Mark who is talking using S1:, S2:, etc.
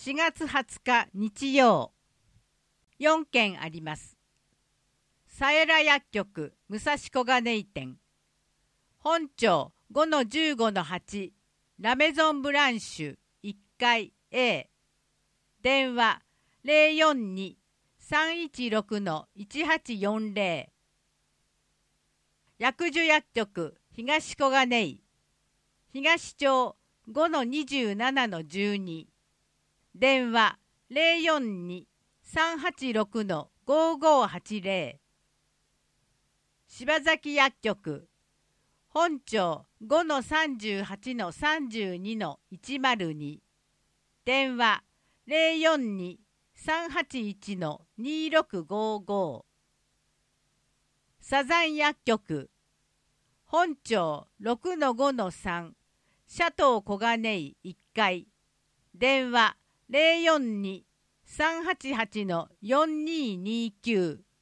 S1: 4月20日日曜、4件あります。佐永薬局武蔵小金井店、本町 5-15-8 ラメゾンブランシュ1階 A、 電話 042-316-1840、 薬樹薬局東小金井、東町 5-27-12、 電話 042-386-5580、 柴崎薬局本町 5-38-32-102、 電話 042-381-2655、 サザン薬局本町 6-5-3 シャトー小金井1階、電話 042-388-4229、